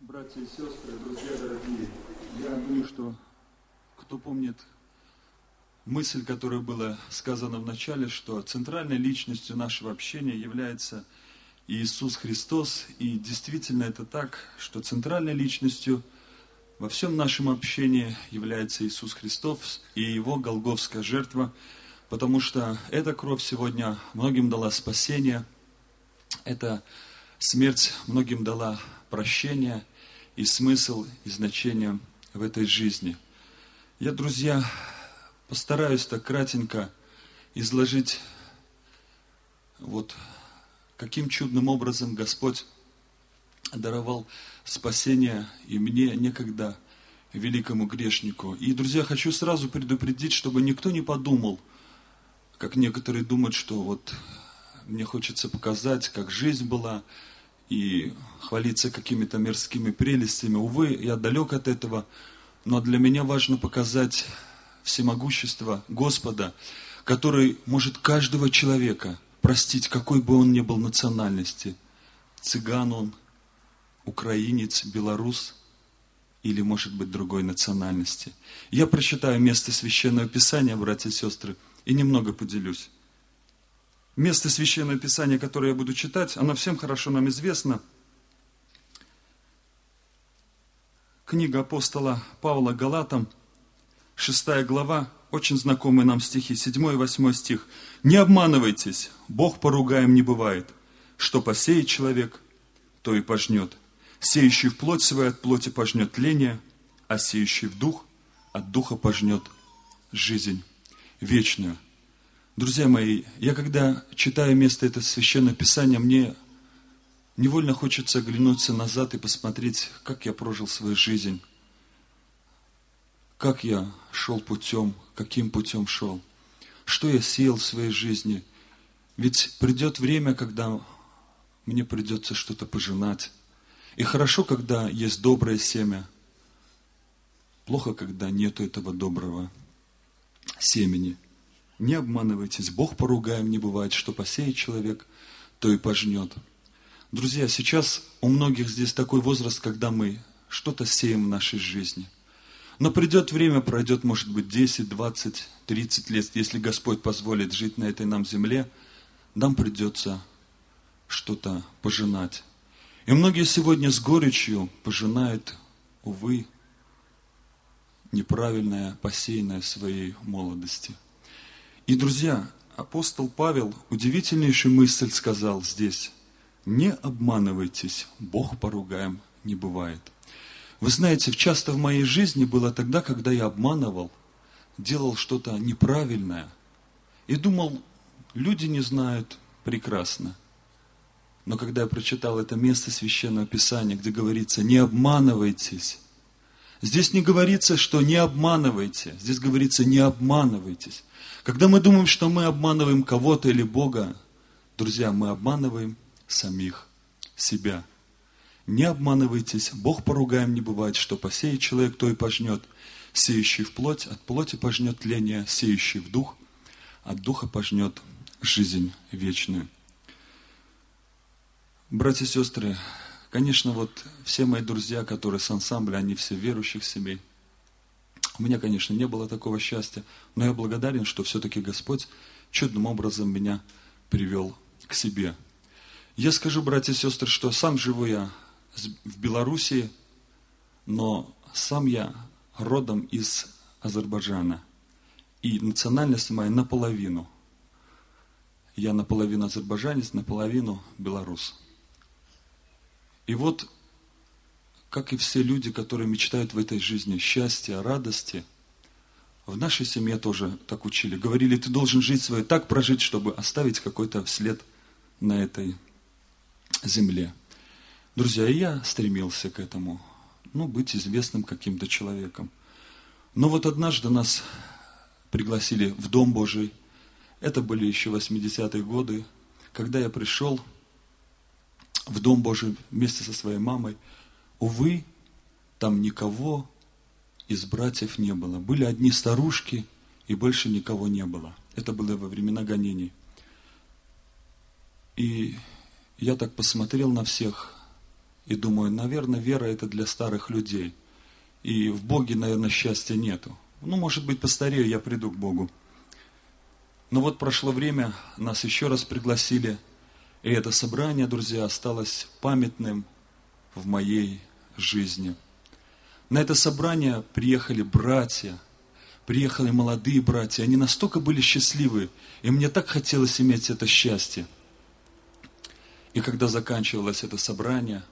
Братья и сестры, друзья дорогие, я думаю, что кто помнит мысль, которая была сказана в начале, что центральной личностью нашего общения является Иисус Христос, и действительно это так, что центральной личностью во всем нашем общении является Иисус Христос и Его голгофская жертва, потому что эта кровь сегодня многим дала спасение, эта смерть многим дала прощение и смысл, и значение в этой жизни. Я, друзья, постараюсь так кратенько изложить, каким чудным образом Господь даровал спасение и мне, некогда великому грешнику. И, друзья, хочу сразу предупредить, чтобы никто не подумал, как некоторые думают, что мне хочется показать, как жизнь была, и хвалиться какими-то мирскими прелестями. Увы, я далек от этого, но для меня важно показать всемогущество Господа, который может каждого человека простить, какой бы он ни был национальности. Цыган он, украинец, белорус или, может быть, другой национальности. Я прочитаю место Священного Писания, братья и сестры, и немного поделюсь. Место Священного Писания, которое я буду читать, оно всем хорошо нам известно. Книга апостола Павла Галатам, 6 глава, очень знакомые нам стихи, 7 и 8 стих. «Не обманывайтесь, Бог поругаем не бывает. Что посеет человек, то и пожнет. Сеющий в плоть свою от плоти пожнет тление, а сеющий в дух от духа пожнет жизнь вечную». Друзья мои, я когда читаю место этого Священного Писания, мне невольно хочется оглянуться назад и посмотреть, как я прожил свою жизнь, как я шел путем, каким путем шел, что я сеял в своей жизни. Ведь придет время, когда мне придется что-то пожинать. И хорошо, когда есть доброе семя, плохо, когда нету этого доброго семени. Не обманывайтесь, Бог поругаем не бывает, что посеет человек, то и пожнет. Друзья, сейчас у многих здесь такой возраст, когда мы что-то сеем в нашей жизни. Но придет время, пройдет, может быть, 10, 20, 30 лет, если Господь позволит жить на этой нам земле, нам придется что-то пожинать. И многие сегодня с горечью пожинают, увы, неправильное, посеянное в своей молодости. И, друзья, апостол Павел удивительнейшую мысль сказал здесь. Не обманывайтесь, Бог поругаем не бывает. Вы знаете, часто в моей жизни было тогда, когда я обманывал, делал что-то неправильное. И думал, люди не знают, прекрасно. Но когда я прочитал это место Священного Писания, где говорится, не обманывайтесь, здесь не говорится, что не обманывайте, здесь говорится, не обманывайтесь. Когда мы думаем, что мы обманываем кого-то или Бога, друзья, мы обманываем самих себя. Не обманывайтесь, Бог поругаем не бывает, что посеет человек, то и пожнет. Сеющий в плоть, от плоти пожнет тление, сеющий в дух, от духа пожнет жизнь вечную. Братья и сестры, конечно, все мои друзья, которые с ансамбля, они все верующих семей. У меня, конечно, не было такого счастья, но я благодарен, что все-таки Господь чудным образом меня привел к себе. Я скажу, братья и сестры, что сам живу я в Белоруссии, но сам я родом из Азербайджана. И национальность моя наполовину. Я наполовину азербайджанец, наполовину белорус. И как и все люди, которые мечтают в этой жизни счастья, радости, в нашей семье тоже так учили. Говорили, ты должен жить свою так прожить, чтобы оставить какой-то след на этой земле. Друзья, и я стремился к этому, быть известным каким-то человеком. Но однажды нас пригласили в Дом Божий. Это были еще 80-е годы, когда я пришел в Дом Божий вместе со своей мамой. Увы, там никого из братьев не было. Были одни старушки, и больше никого не было. Это было во времена гонений. И я так посмотрел на всех, И думаю, наверное, вера это для старых людей. И в Боге, наверное, счастья нету. Ну, может быть, постарею, я приду к Богу. Но вот прошло время, нас еще раз пригласили. И это собрание, друзья, осталось памятным в моей жизни. На это собрание приехали братья, приехали молодые братья. Они настолько были счастливы, и мне так хотелось иметь это счастье. И когда заканчивалось это собрание,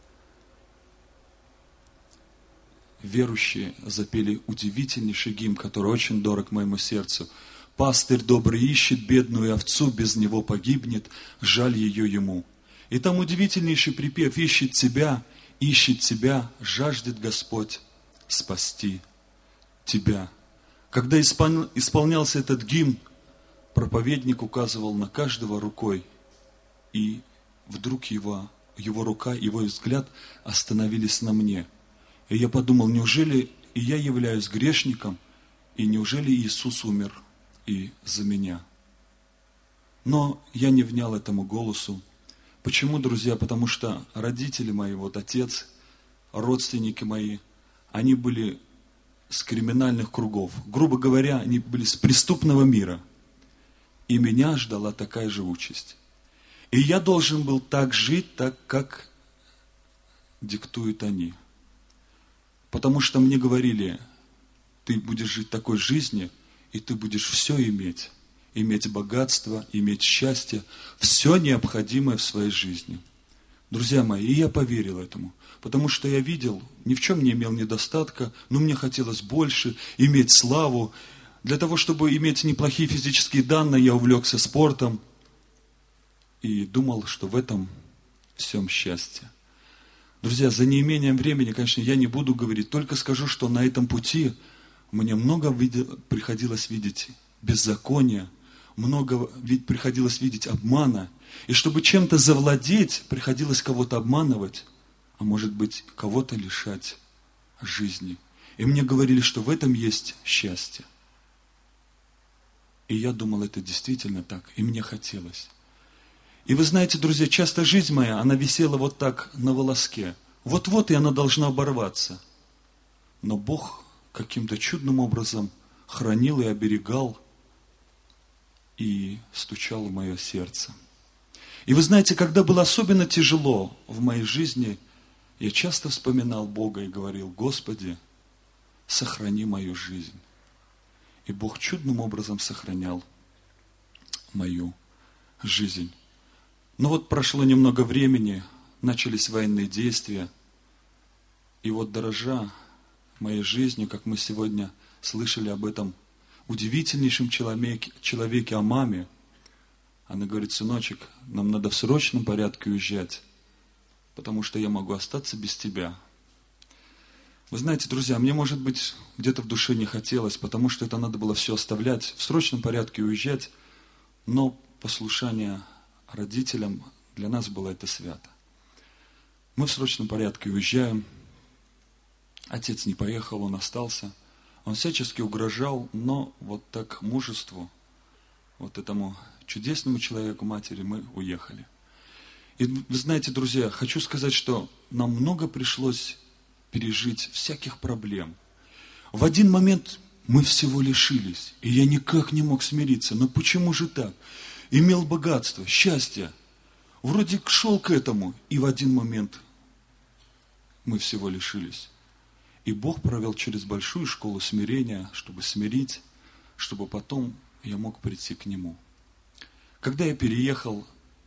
верующие запели удивительнейший гимн, который очень дорог моему сердцу. «Пастырь добрый ищет бедную овцу, без него погибнет, жаль ее ему». И там удивительнейший припев: «Ищет тебя, жаждет Господь спасти тебя». Когда исполнялся этот гимн, проповедник указывал на каждого рукой, и вдруг его рука, его взгляд остановились на мне. И я подумал, неужели и я являюсь грешником, и неужели Иисус умер и за меня? Но я не внял этому голосу. Почему, друзья? Потому что родители мои, вот отец, родственники мои, они были с криминальных кругов. Грубо говоря, они были с преступного мира. И меня ждала такая же участь. И я должен был так жить, так как диктуют они. Потому что мне говорили, ты будешь жить такой жизнью, и ты будешь все иметь. Иметь богатство, иметь счастье, все необходимое в своей жизни. Друзья мои, и я поверил этому, потому что я видел, ни в чем не имел недостатка, но мне хотелось больше, иметь славу. Для того, чтобы иметь неплохие физические данные, я увлекся спортом и думал, что в этом всем счастье. Друзья, за неимением времени, конечно, я не буду говорить, только скажу, что на этом пути мне много приходилось видеть беззакония, много приходилось видеть обмана. И чтобы чем-то завладеть, приходилось кого-то обманывать, а может быть, кого-то лишать жизни. И мне говорили, что в этом есть счастье. И я думал, это действительно так, и мне хотелось. И вы знаете, друзья, часто жизнь моя, она висела вот так на волоске. Вот-вот и она должна оборваться. Но Бог каким-то чудным образом хранил и оберегал, и стучал в мое сердце. И вы знаете, когда было особенно тяжело в моей жизни, я часто вспоминал Бога и говорил: Господи, сохрани мою жизнь. И Бог чудным образом сохранял мою жизнь. Но вот прошло немного времени, начались военные действия, и вот, дорожа моей жизнью, как мы сегодня слышали об этом удивительнейшем человеке, о маме, она говорит: сыночек, нам надо в срочном порядке уезжать, потому что я могу остаться без тебя. Вы знаете, друзья, мне, может быть, где-то в душе не хотелось, потому что это надо было все оставлять, в срочном порядке уезжать, но послушание родителям для нас было это свято. Мы в срочном порядке уезжаем, отец не поехал, он остался. Он всячески угрожал, но вот так мужеству, вот этому чудесному человеку матери мы уехали. И вы знаете, друзья, хочу сказать, что нам много пришлось пережить всяких проблем. В один момент мы всего лишились, и я никак не мог смириться. Но почему же так? Имел богатство, счастье, вроде шел к этому, и в один момент мы всего лишились. И Бог провел через большую школу смирения, чтобы смирить, чтобы потом я мог прийти к Нему. Когда я переехал,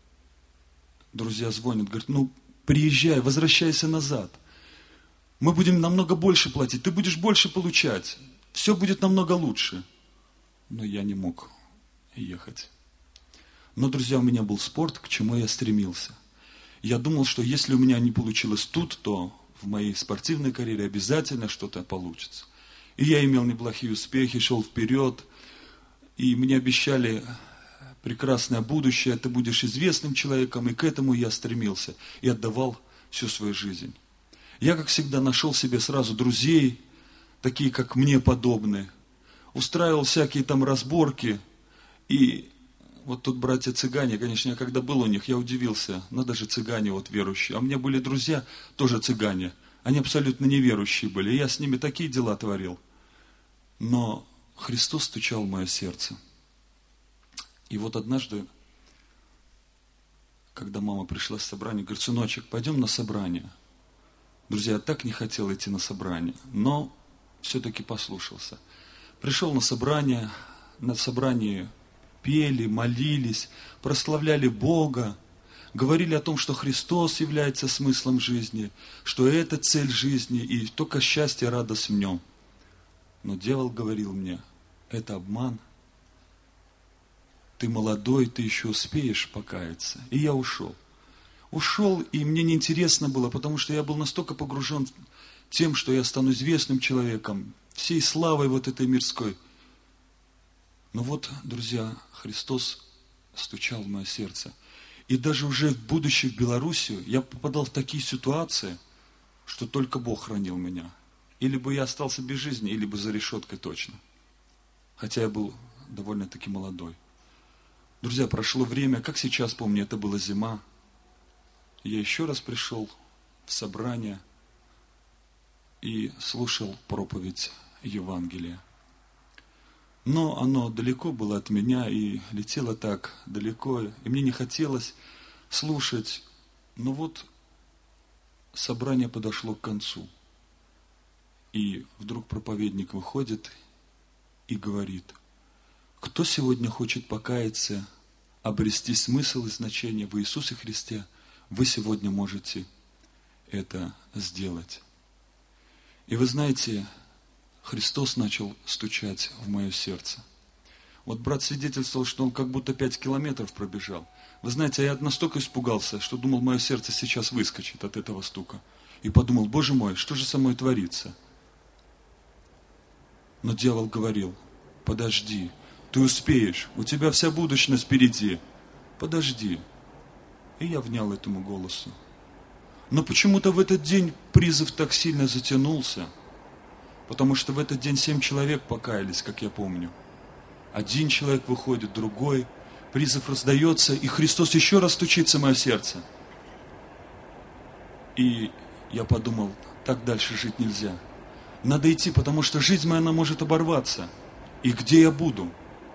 друзья звонят, говорят: приезжай, возвращайся назад. Мы будем намного больше платить, ты будешь больше получать. Все будет намного лучше. Но я не мог ехать. Но, друзья, у меня был спорт, к чему я стремился. Я думал, что если у меня не получилось тут, то в моей спортивной карьере обязательно что-то получится. И я имел неплохие успехи, шел вперед, и мне обещали прекрасное будущее, ты будешь известным человеком, и к этому я стремился, и отдавал всю свою жизнь. Я, как всегда, нашел себе сразу друзей, такие, как мне подобные, устраивал всякие там разборки, и вот тут братья-цыгане, конечно, я когда был у них, я удивился, надо же цыгане вот верующие. А у меня были друзья, тоже цыгане, они абсолютно неверующие были, и я с ними такие дела творил. Но Христос стучал в мое сердце. И вот однажды, когда мама пришла с собрания, говорит: сыночек, пойдем на собрание. Друзья, я так не хотел идти на собрание, но все-таки послушался. Пришел на собрание, пели, молились, прославляли Бога, говорили о том, что Христос является смыслом жизни, что это цель жизни, и только счастье, радость в нем. Но дьявол говорил мне: это обман, ты молодой, ты еще успеешь покаяться. И я ушел. Ушел, и мне неинтересно было, потому что я был настолько погружен тем, что я стану известным человеком, всей славой вот этой мирской. Но вот, друзья, Христос стучал в мое сердце. И даже уже будучи в Белоруссию, я попадал в такие ситуации, что только Бог хранил меня. Или бы я остался без жизни, или бы за решеткой точно. Хотя я был довольно-таки молодой. Друзья, прошло время, как сейчас помню, это была зима. Я еще раз пришел в собрание и слушал проповедь Евангелия. Но оно далеко было от меня и летело так далеко, и мне не хотелось слушать. Но вот собрание подошло к концу. И вдруг проповедник выходит и говорит: кто сегодня хочет покаяться, обрести смысл и значение в Иисусе Христе, вы сегодня можете это сделать. И вы знаете, Христос начал стучать в мое сердце. Вот брат свидетельствовал, что он как будто 5 километров пробежал. Вы знаете, я настолько испугался, что думал, мое сердце сейчас выскочит от этого стука. И подумал: Боже мой, что же со мной творится? Но дьявол говорил: подожди, ты успеешь, у тебя вся будущность впереди. Подожди. И я внял этому голосу. Но почему-то в этот день призыв так сильно затянулся, потому что в этот день 7 человек покаялись, как я помню. Один человек выходит, другой. Призыв раздается, и Христос еще раз стучится в мое сердце. И я подумал: так дальше жить нельзя. Надо идти, потому что жизнь моя, она может оборваться. И где я буду?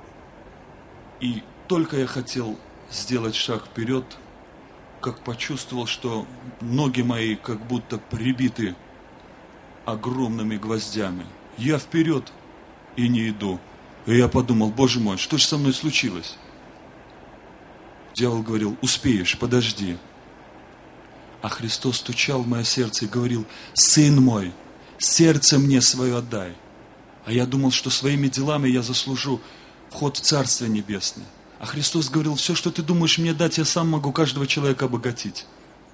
И только я хотел сделать шаг вперед, как почувствовал, что ноги мои как будто прибиты огромными гвоздями. Я вперед и не иду. И я подумал: Боже мой, что же со мной случилось? Дьявол говорил: успеешь, подожди. А Христос стучал в мое сердце и говорил: сын мой, сердце мне свое отдай. А я думал, что своими делами я заслужу вход в Царствие Небесное. А Христос говорил: все, что ты думаешь мне дать, я сам могу каждого человека обогатить.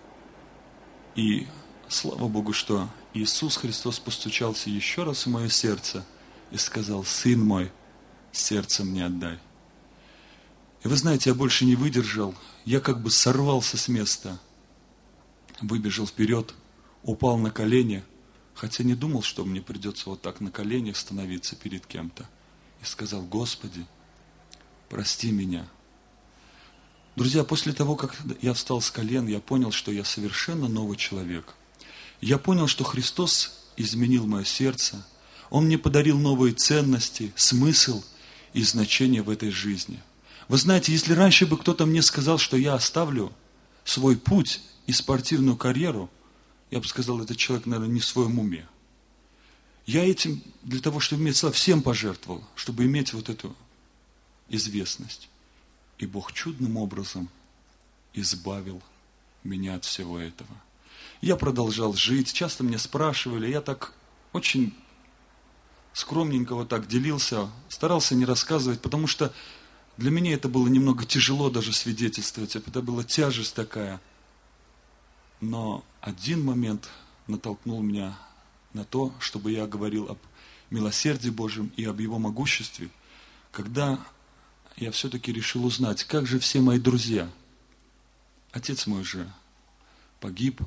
И слава Богу, что Иисус Христос постучался еще раз в мое сердце и сказал: сын мой, сердце мне отдай. И вы знаете, я больше не выдержал, я как бы сорвался с места, выбежал вперед, упал на колени, хотя не думал, что мне придется вот так на коленях становиться перед кем-то. И сказал: Господи, прости меня. Друзья, после того, как я встал с колен, я понял, что я совершенно новый человек. Я понял, что Христос изменил мое сердце. Он мне подарил новые ценности, смысл и значение в этой жизни. Вы знаете, если раньше бы кто-то мне сказал, что я оставлю свой путь и спортивную карьеру, я бы сказал, этот человек, наверное, не в своем уме. Я этим, для того, чтобы иметь славу, всем пожертвовал, чтобы иметь вот эту известность. И Бог чудным образом избавил меня от всего этого. Я продолжал жить, часто меня спрашивали, я так очень скромненько вот так делился, старался не рассказывать, потому что для меня это было немного тяжело даже свидетельствовать, это была тяжесть такая. Но один момент натолкнул меня на то, чтобы я говорил об милосердии Божьем и об Его могуществе, когда я все-таки решил узнать, как же все мои друзья. Отец мой же погиб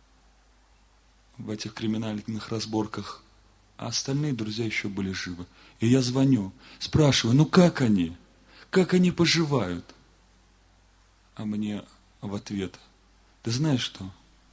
в этих криминальных разборках, а остальные друзья еще были живы. И я звоню, спрашиваю: ну как они? Как они поживают? а мне в ответ: ты знаешь что?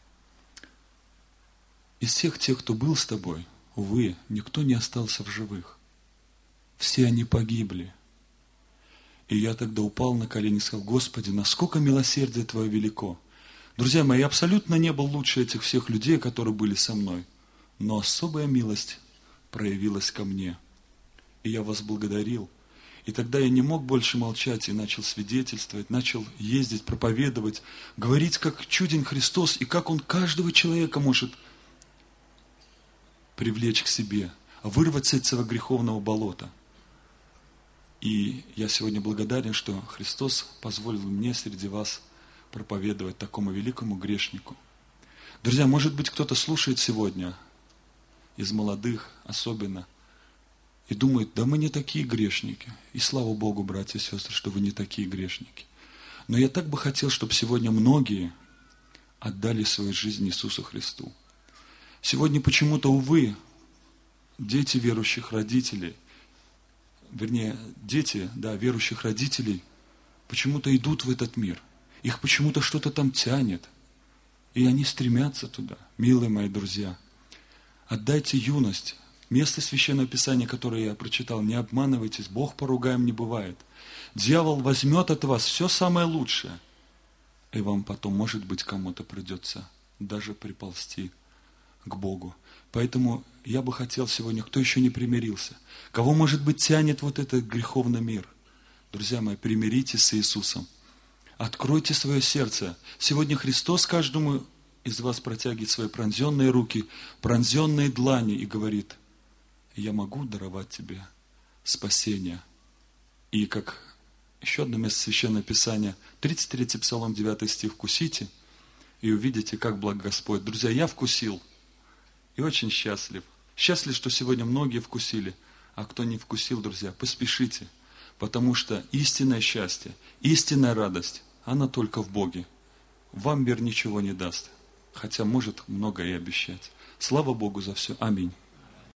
Из всех тех, кто был с тобой, увы, никто не остался в живых. Все они погибли. И я тогда упал на колени и сказал: Господи, насколько милосердие Твое велико. Друзья мои, я абсолютно не был лучше этих всех людей, которые были со мной. Но особая милость проявилась ко мне. И я вас благодарил. И тогда я не мог больше молчать и начал свидетельствовать, начал ездить, проповедовать, говорить, как чуден Христос и как Он каждого человека может привлечь к себе, вырвать с этого греховного болота. И я сегодня благодарен, что Христос позволил мне среди вас проповедовать такому великому грешнику. Друзья, может быть, кто-то слушает сегодня, из молодых особенно, и думает: да мы не такие грешники. И слава Богу, братья и сестры, что вы не такие грешники. Но я так бы хотел, чтобы сегодня многие отдали свою жизнь Иисусу Христу. Сегодня почему-то, увы, дети верующих родителей, вернее, дети, верующих родителей почему-то идут в этот мир. Их почему-то что-то там тянет. И они стремятся туда. Милые мои друзья, отдайте юность. Место Священного Писания, которое я прочитал: не обманывайтесь, Бог поругаем не бывает. Дьявол возьмет от вас все самое лучшее. И вам потом, может быть, кому-то придется даже приползти к Богу. Поэтому я бы хотел сегодня, кто еще не примирился, кого, может быть, тянет вот этот греховный мир, друзья мои, примиритесь с Иисусом. Откройте свое сердце. Сегодня Христос каждому из вас протягивает свои пронзенные руки, пронзенные длани и говорит: я могу даровать тебе спасение. И как еще одно место Священного Писания, 33 Псалом, 9 стих: вкусите и увидите, как благ Господь. Друзья, я вкусил и очень счастлив. Счастлив, что сегодня многие вкусили, а кто не вкусил, друзья, поспешите, потому что истинное счастье, истинная радость, она только в Боге. Вам мир ничего не даст, хотя может многое и обещать. Слава Богу за все. Аминь.